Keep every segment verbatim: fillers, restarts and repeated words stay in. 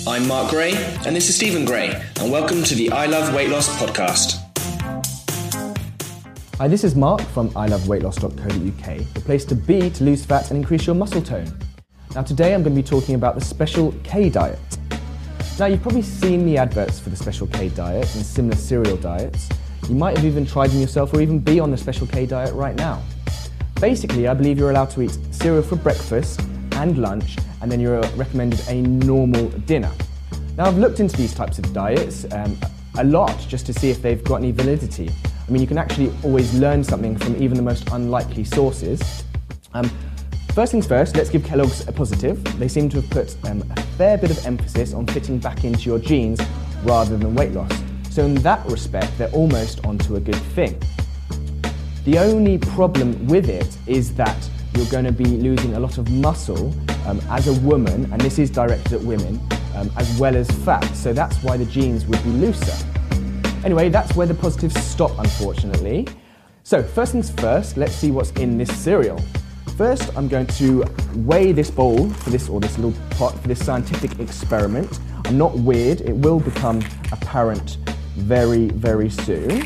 I'm Mark Gray, and this is Stephen Gray, and welcome to the I Love Weight Loss podcast. Hi, this is Mark from I love weight loss dot co dot U K, the place to be to lose fat and increase your muscle tone. Now today I'm going to be talking about the Special K diet. Now you've probably seen the adverts for the Special K diet and similar cereal diets. You might have even tried them yourself or even be on the Special K diet right now. Basically, I believe you're allowed to eat cereal for breakfast and lunch, and then you're recommended a normal dinner. Now I've looked into these types of diets um, a lot just to see if they've got any validity. I mean, you can actually always learn something from even the most unlikely sources. Um, first things first, let's give Kellogg's a positive. They seem to have put um, a fair bit of emphasis on fitting back into your genes rather than weight loss. So in that respect, they're almost onto a good thing. The only problem with it is that you're going to be losing a lot of muscle um, as a woman, and this is directed at women, um, as well as fat. So that's why the jeans would be looser. Anyway, that's where the positives stop, unfortunately. So first things first, let's see what's in this cereal. First, I'm going to weigh this bowl for this, or this little pot for this scientific experiment. I'm not weird, it will become apparent very, very soon.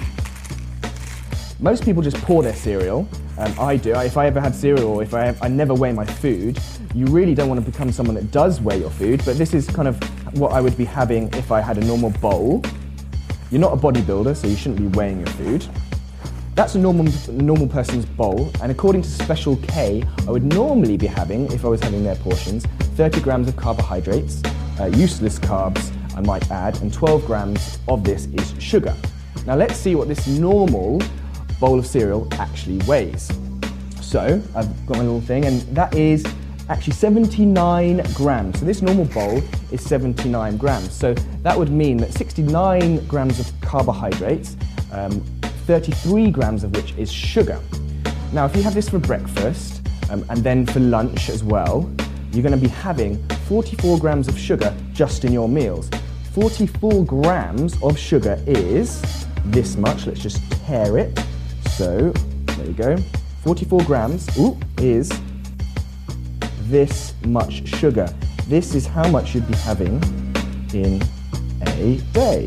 Most people just pour their cereal. Um, I do. If I ever had cereal, or if I, have, I never weigh my food, you really don't want to become someone that does weigh your food, but this is kind of what I would be having if I had a normal bowl. You're not a bodybuilder, so you shouldn't be weighing your food. That's a normal normal person's bowl, and according to Special K, I would normally be having, if I was having their portions, thirty grams of carbohydrates, uh, useless carbs, I might add, and twelve grams of this is sugar. Now let's see what this normal bowl of cereal actually weighs. So, I've got my little thing, and that is actually seventy-nine grams. So this normal bowl is seventy-nine grams. So that would mean that sixty-nine grams of carbohydrates, um, thirty-three grams of which is sugar. Now if you have this for breakfast um, and then for lunch as well, you're going to be having forty-four grams of sugar just in your meals. forty-four grams of sugar is this much. Let's just tear it. So there we go. forty-four grams ooh, is this much sugar. This is how much you'd be having in a day.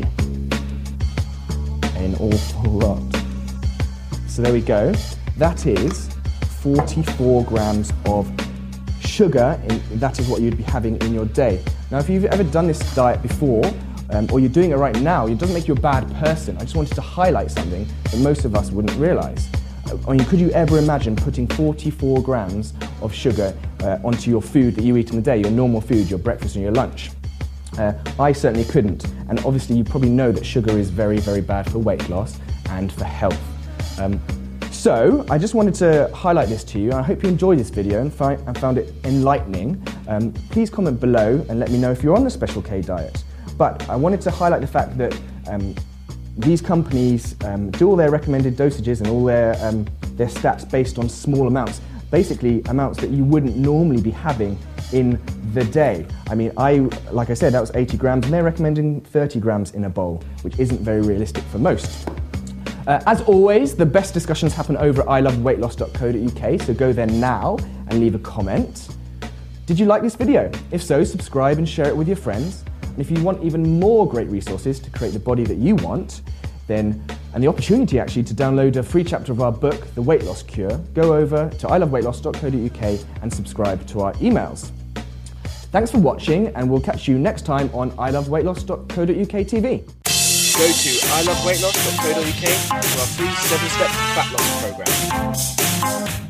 An awful lot. So there we go. That is forty-four grams of sugar. In, that is what you'd be having in your day. Now, if you've ever done this diet before, um, or you're doing it right now, it doesn't make you a bad person. I just wanted to highlight something that most of us wouldn't realize. I mean, could you ever imagine putting forty-four grams of sugar uh, onto your food that you eat in the day, your normal food, your breakfast and your lunch? Uh, I certainly couldn't. And obviously you probably know that sugar is very, very bad for weight loss and for health. Um, so I just wanted to highlight this to you. I hope you enjoyed this video and, fi- and found it enlightening. Um, please comment below and let me know if you're on the Special K diet. But I wanted to highlight the fact that um, these companies um, do all their recommended dosages and all their, um, their stats based on small amounts. Basically amounts that you wouldn't normally be having in the day. I mean, I, like I said, that was eighty grams, and they're recommending thirty grams in a bowl, which isn't very realistic for most. Uh, as always, the best discussions happen over at I love weight loss dot co dot U K, so go there now and leave a comment. Did you like this video? If so, subscribe and share it with your friends. And if you want even more great resources to create the body that you want, then, and the opportunity actually to download a free chapter of our book, The Weight Loss Cure, go over to I love weight loss dot co dot U K and subscribe to our emails. Thanks for watching, and we'll catch you next time on I love weight loss dot co dot U K T V. Go to I love weight loss dot co dot U K for our free seven-step fat loss program.